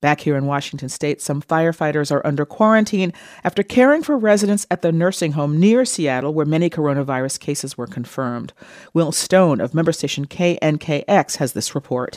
Back here in Washington state, some firefighters are under quarantine after caring for residents at the nursing home near Seattle where many coronavirus cases were confirmed. Will Stone of member station KNKX has this report.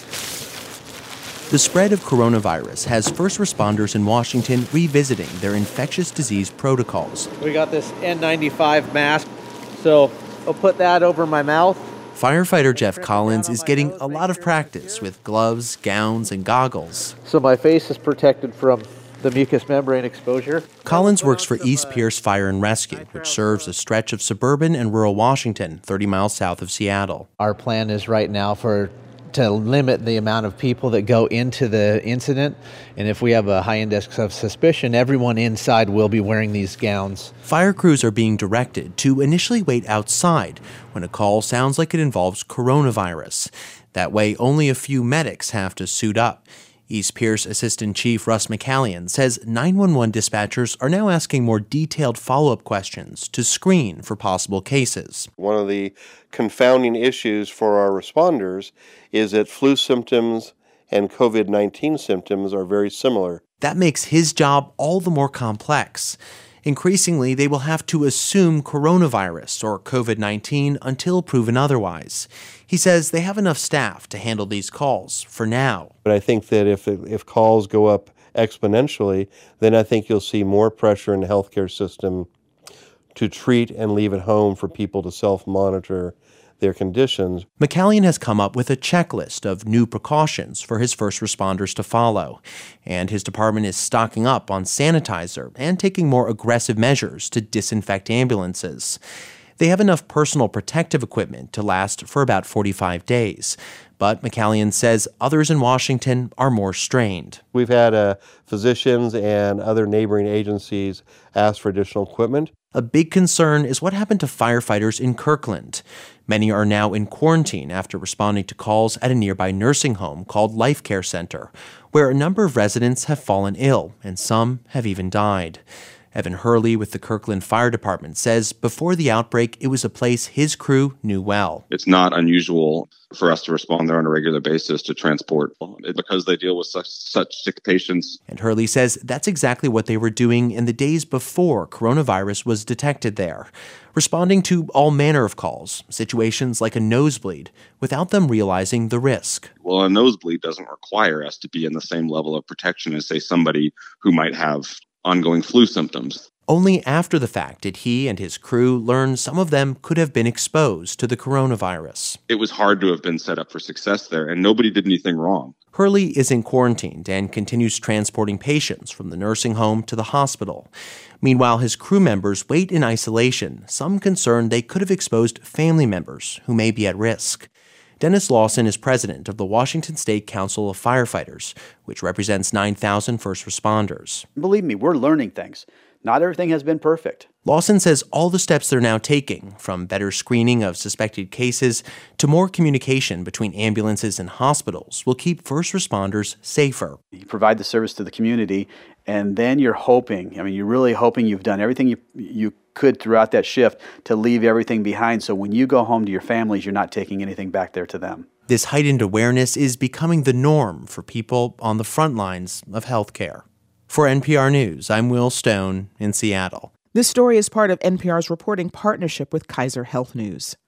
The spread of coronavirus has first responders in Washington revisiting their infectious disease protocols. We got this N95 mask, so I'll put that over my mouth. Firefighter Jeff Collins is getting a lot of practice with gloves, gowns, and goggles. So my face is protected from the mucous membrane exposure. Collins works for East Pierce Fire and Rescue, which serves a stretch of suburban and rural Washington, 30 miles south of Seattle. Our plan is right now to limit the amount of people that go into the incident. And if we have a high index of suspicion, everyone inside will be wearing these gowns. Fire crews are being directed to initially wait outside when a call sounds like it involves coronavirus. That way, only a few medics have to suit up. East Pierce Assistant Chief Russ McCallion says 911 dispatchers are now asking more detailed follow-up questions to screen for possible cases. One of the confounding issues for our responders is that flu symptoms and COVID-19 symptoms are very similar. That makes his job all the more complex. Increasingly, they will have to assume coronavirus or COVID-19 until proven otherwise. He says they have enough staff to handle these calls for now. But I think that if calls go up exponentially, then I think you'll see more pressure in the healthcare system to treat and leave at home for people to self-monitor their conditions. McCallion has come up with a checklist of new precautions for his first responders to follow, and his department is stocking up on sanitizer and taking more aggressive measures to disinfect ambulances. They have enough personal protective equipment to last for about 45 days. But McCallion says others in Washington are more strained. We've had physicians and other neighboring agencies ask for additional equipment. A big concern is what happened to firefighters in Kirkland. Many are now in quarantine after responding to calls at a nearby nursing home called Life Care Center, where a number of residents have fallen ill and some have even died. Evan Hurley with the Kirkland Fire Department says before the outbreak, it was a place his crew knew well. It's not unusual for us to respond there on a regular basis to transport because they deal with such sick patients. And Hurley says that's exactly what they were doing in the days before coronavirus was detected there, responding to all manner of calls, situations like a nosebleed, without them realizing the risk. Well, a nosebleed doesn't require us to be in the same level of protection as, say, somebody who might have ongoing flu symptoms. Only after the fact did he and his crew learn some of them could have been exposed to the coronavirus. It was hard to have been set up for success there, and nobody did anything wrong. Hurley isn't quarantined and continues transporting patients from the nursing home to the hospital. Meanwhile, his crew members wait in isolation, some concerned they could have exposed family members who may be at risk. Dennis Lawson is president of the Washington State Council of Firefighters, which represents 9,000 first responders. Believe me, we're learning things. Not everything has been perfect. Lawson says all the steps they're now taking, from better screening of suspected cases to more communication between ambulances and hospitals, will keep first responders safer. You provide the service to the community, and then you're really hoping you've done everything you could throughout that shift to leave everything behind. So when you go home to your families, you're not taking anything back there to them. This heightened awareness is becoming the norm for people on the front lines of healthcare. For NPR News, I'm Will Stone in Seattle. This story is part of NPR's reporting partnership with Kaiser Health News.